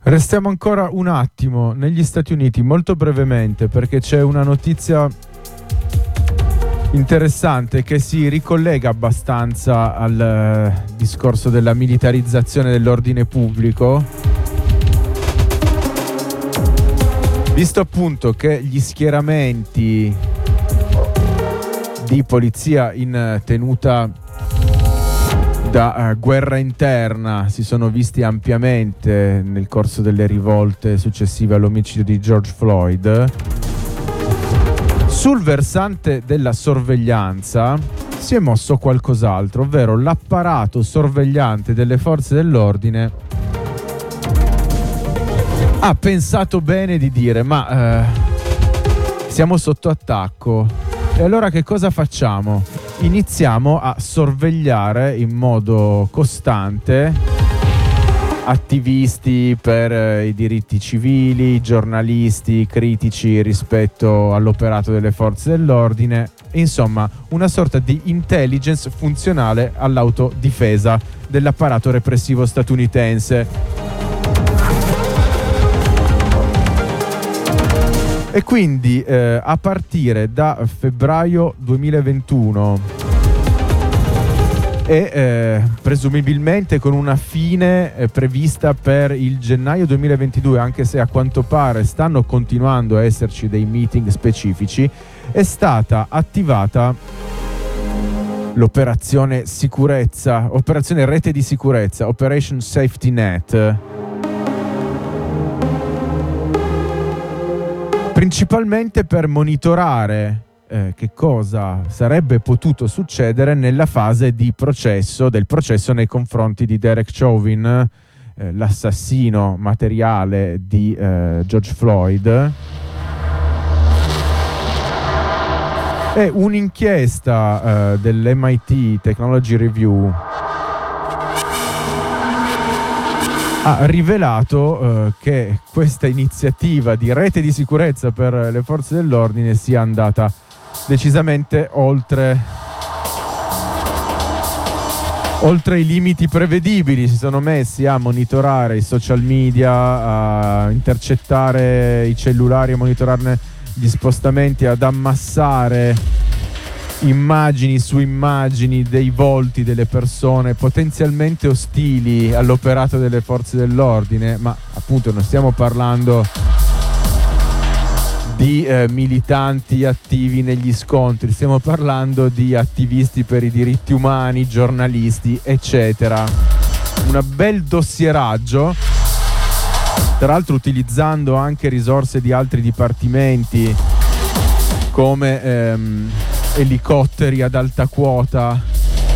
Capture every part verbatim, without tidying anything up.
Restiamo ancora un attimo negli Stati Uniti, molto brevemente, perché c'è una notizia interessante che si ricollega abbastanza al eh, discorso della militarizzazione dell'ordine pubblico, visto appunto che gli schieramenti di polizia in tenuta da uh, guerra interna si sono visti ampiamente nel corso delle rivolte successive all'omicidio di George Floyd. Sul versante della sorveglianza si è mosso qualcos'altro, ovvero l'apparato sorvegliante delle forze dell'ordine ha pensato bene di dire ma eh, siamo sotto attacco e allora che cosa facciamo? Iniziamo a sorvegliare in modo costante attivisti per eh, i diritti civili, giornalisti critici rispetto all'operato delle forze dell'ordine, insomma una sorta di intelligence funzionale all'autodifesa dell'apparato repressivo statunitense. E quindi eh, a partire da febbraio duemilaventuno e eh, presumibilmente con una fine eh, prevista per il gennaio duemilaventidue, anche se a quanto pare stanno continuando a esserci dei meeting specifici, è stata attivata l'operazione sicurezza, operazione rete di sicurezza, Operation Safety Net, principalmente per monitorare eh, che cosa sarebbe potuto succedere nella fase di processo, del processo nei confronti di Derek Chauvin, eh, l'assassino materiale di eh, George Floyd. E un'inchiesta eh, dell'M I T Technology Review ha rivelato eh, che questa iniziativa di rete di sicurezza per le forze dell'ordine sia andata decisamente oltre oltre i limiti prevedibili. Si sono messi a monitorare i social media, a intercettare i cellulari, a monitorarne gli spostamenti, ad ammassare immagini su immagini dei volti delle persone potenzialmente ostili all'operato delle forze dell'ordine, ma appunto non stiamo parlando di eh, militanti attivi negli scontri, stiamo parlando di attivisti per i diritti umani, giornalisti, eccetera. Un bel dossieraggio, tra l'altro utilizzando anche risorse di altri dipartimenti come ehm, elicotteri ad alta quota.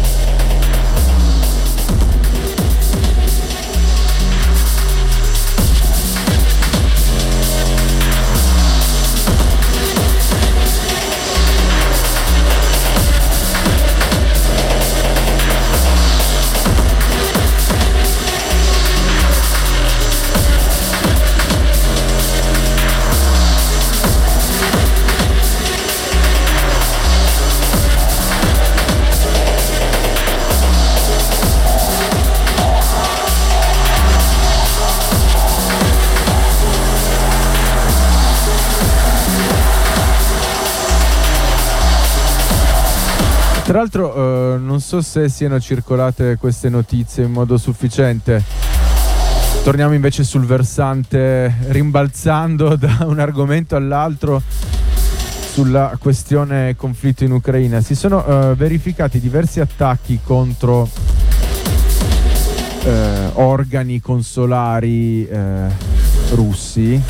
Tra l'altro eh, non so se siano circolate queste notizie in modo sufficiente. Torniamo invece sul versante, rimbalzando da un argomento all'altro, sulla questione conflitto in Ucraina. Si sono eh, verificati diversi attacchi contro eh, organi consolari eh, russi.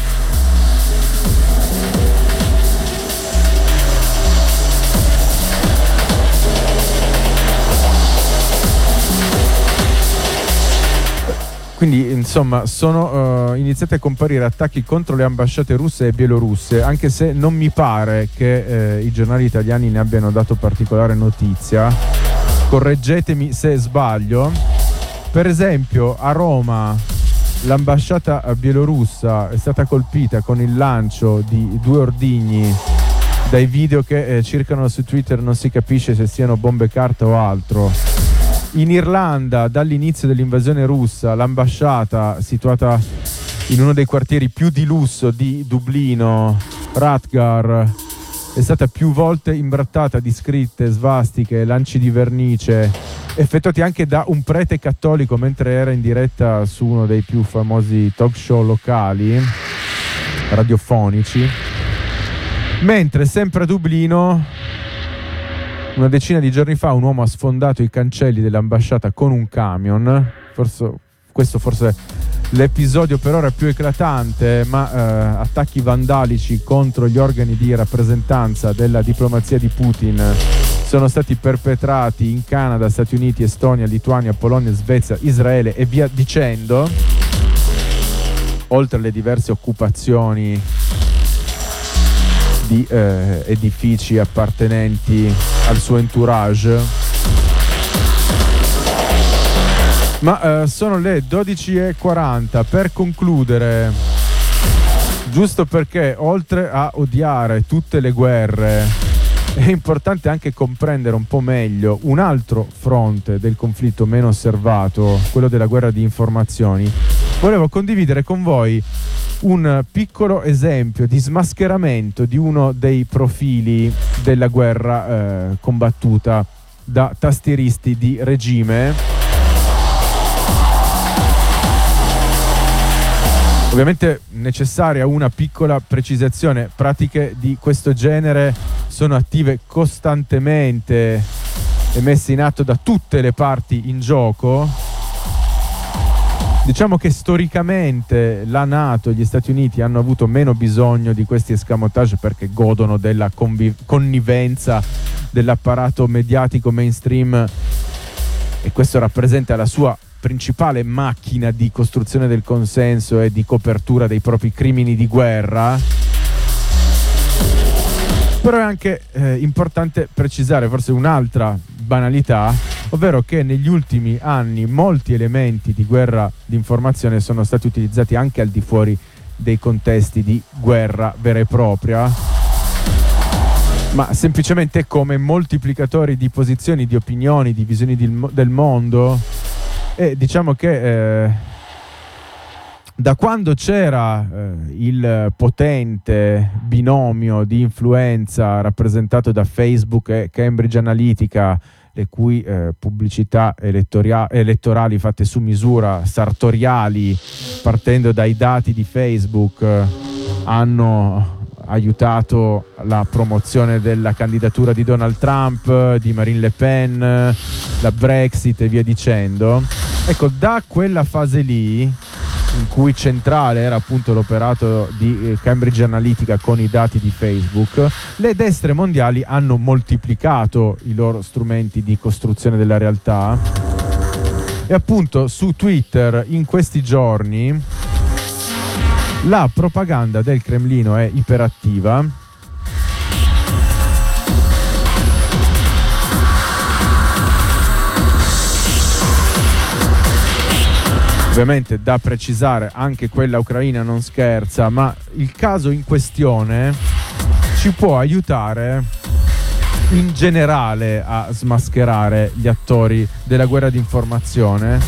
Quindi insomma sono uh, iniziati a comparire attacchi contro le ambasciate russe e bielorusse, anche se non mi pare che eh, i giornali italiani ne abbiano dato particolare notizia. Correggetemi se sbaglio. Per esempio a Roma l'ambasciata bielorussa è stata colpita con il lancio di due ordigni. Dai video che eh, circolano su Twitter non si capisce se siano bombe carta o altro. In Irlanda, dall'inizio dell'invasione russa, l'ambasciata situata in uno dei quartieri più di lusso di Dublino, Rathgar, è stata più volte imbrattata di scritte, svastiche, lanci di vernice, effettuati anche da un prete cattolico mentre era in diretta su uno dei più famosi talk show locali, radiofonici. Mentre sempre a Dublino, una decina di giorni fa, un uomo ha sfondato i cancelli dell'ambasciata con un camion. Forse, questo forse l'episodio per ora più eclatante, ma eh, attacchi vandalici contro gli organi di rappresentanza della diplomazia di Putin sono stati perpetrati in Canada, Stati Uniti, Estonia, Lituania, Polonia, Svezia, Israele e via dicendo, oltre alle diverse occupazioni di eh, edifici appartenenti al suo entourage. Ma eh, sono le dodici e quaranta. Per concludere, giusto perché oltre a odiare tutte le guerre è importante anche comprendere un po' meglio un altro fronte del conflitto meno osservato, quello della guerra di informazioni, volevo condividere con voi un piccolo esempio di smascheramento di uno dei profili della guerra eh, combattuta da tastieristi di regime. Ovviamente necessaria una piccola precisazione: pratiche di questo genere sono attive costantemente e messe in atto da tutte le parti in gioco. Diciamo che storicamente la NATO e gli Stati Uniti hanno avuto meno bisogno di questi escamotage perché godono della conviv- connivenza dell'apparato mediatico mainstream, e questo rappresenta la sua principale macchina di costruzione del consenso e di copertura dei propri crimini di guerra. Però è anche eh, importante precisare forse un'altra banalità, ovvero che negli ultimi anni molti elementi di guerra di informazione sono stati utilizzati anche al di fuori dei contesti di guerra vera e propria, ma semplicemente come moltiplicatori di posizioni, di opinioni, di visioni del, del mondo. E diciamo che eh, da quando c'era eh, il potente binomio di influenza rappresentato da Facebook e Cambridge Analytica, le cui eh, pubblicità elettoria- elettorali fatte su misura, sartoriali, partendo dai dati di Facebook, eh, hanno aiutato la promozione della candidatura di Donald Trump, di Marine Le Pen, la Brexit e via dicendo. Ecco, da quella fase lì, in cui centrale era appunto l'operato di Cambridge Analytica con i dati di Facebook, le destre mondiali hanno moltiplicato i loro strumenti di costruzione della realtà, e appunto su Twitter in questi giorni la propaganda del Cremlino è iperattiva. Ovviamente da precisare, anche quella ucraina non scherza, ma il caso in questione ci può aiutare in generale a smascherare gli attori della guerra di informazione.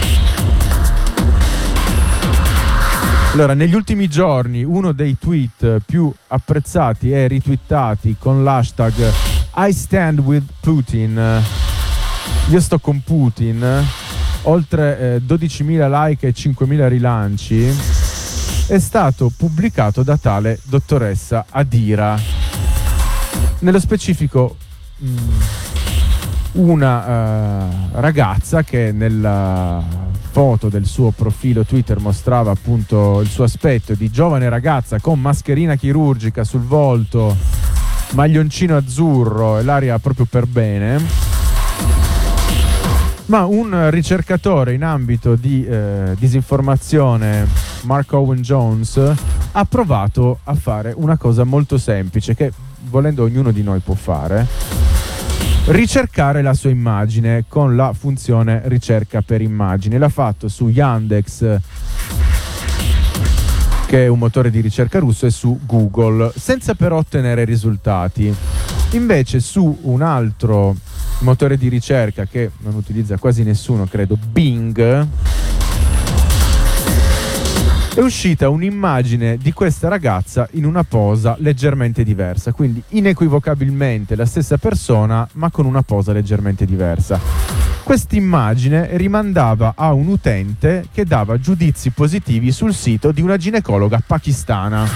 Allora, negli ultimi giorni uno dei tweet più apprezzati e ritwittati con l'hashtag I stand with Putin, io sto con Putin, oltre eh, dodicimila like e cinquemila rilanci, è stato pubblicato da tale dottoressa Adira. Nello specifico mh, una uh, ragazza che nella foto del suo profilo Twitter mostrava appunto il suo aspetto di giovane ragazza con mascherina chirurgica sul volto, maglioncino azzurro e l'aria proprio per bene. Ma un ricercatore in ambito di eh, disinformazione, Mark Owen Jones, ha provato a fare una cosa molto semplice che, volendo, ognuno di noi può fare: ricercare la sua immagine con la funzione ricerca per immagini. L'ha fatto su Yandex, che è un motore di ricerca russo, e su Google, senza però ottenere risultati. Invece su un altro motore di ricerca che non utilizza quasi nessuno, credo, Bing, è uscita un'immagine di questa ragazza in una posa leggermente diversa, quindi inequivocabilmente la stessa persona ma con una posa leggermente diversa. Quest'immagine rimandava a un utente che dava giudizi positivi sul sito di una ginecologa pakistana.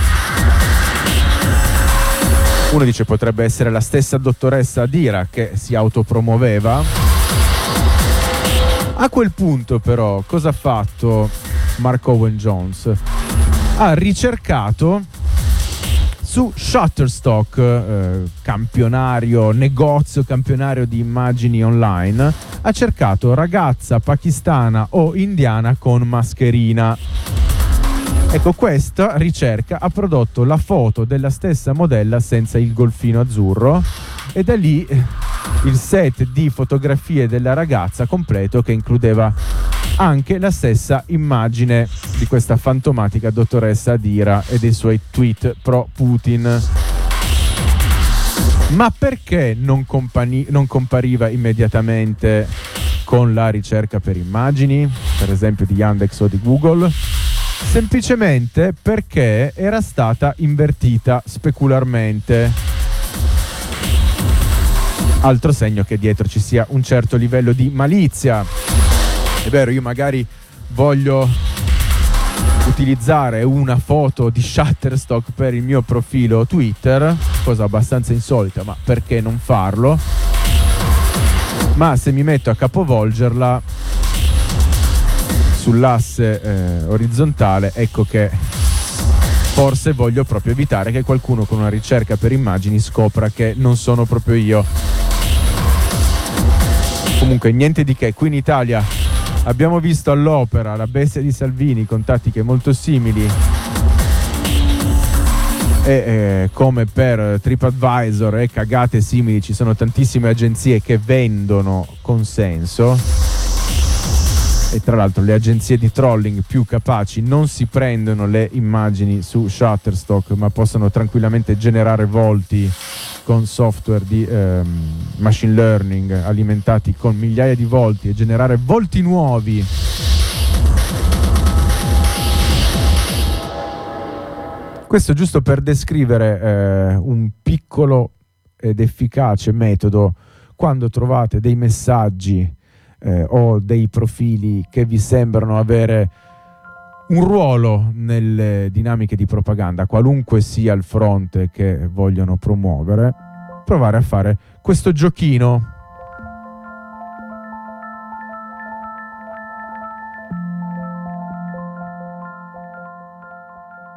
Uno dice potrebbe essere la stessa dottoressa Adira che si autopromuoveva. A quel punto però cosa ha fatto Mark Owen Jones? Ha ricercato su Shutterstock, eh, campionario, negozio campionario di immagini online, ha cercato ragazza pakistana o indiana con mascherina. Ecco, questa ricerca ha prodotto la foto della stessa modella senza il golfino azzurro e da lì il set di fotografie della ragazza completo che includeva anche la stessa immagine di questa fantomatica dottoressa Adira e dei suoi tweet pro Putin. Ma perché non, compani- non compariva immediatamente con la ricerca per immagini, per esempio di Yandex o di Google? Semplicemente perché era stata invertita specularmente. Altro segno che dietro ci sia un certo livello di malizia. È vero, io magari voglio utilizzare una foto di Shutterstock per il mio profilo Twitter, cosa abbastanza insolita, ma perché non farlo? Ma se mi metto a capovolgerla sull'asse eh, orizzontale, ecco che forse voglio proprio evitare che qualcuno con una ricerca per immagini scopra che non sono proprio io. Comunque niente di che, qui in Italia abbiamo visto all'opera La bestia di Salvini con tattiche molto simili e eh, come per TripAdvisor e cagate simili ci sono tantissime agenzie che vendono consenso. E tra l'altro le agenzie di trolling più capaci non si prendono le immagini su Shutterstock, ma possono tranquillamente generare volti con software di ehm, machine learning alimentati con migliaia di volti e generare volti nuovi. Questo giusto per descrivere eh, un piccolo ed efficace metodo quando trovate dei messaggi Eh, o dei profili che vi sembrano avere un ruolo nelle dinamiche di propaganda, qualunque sia il fronte che vogliono promuovere, provare a fare questo giochino.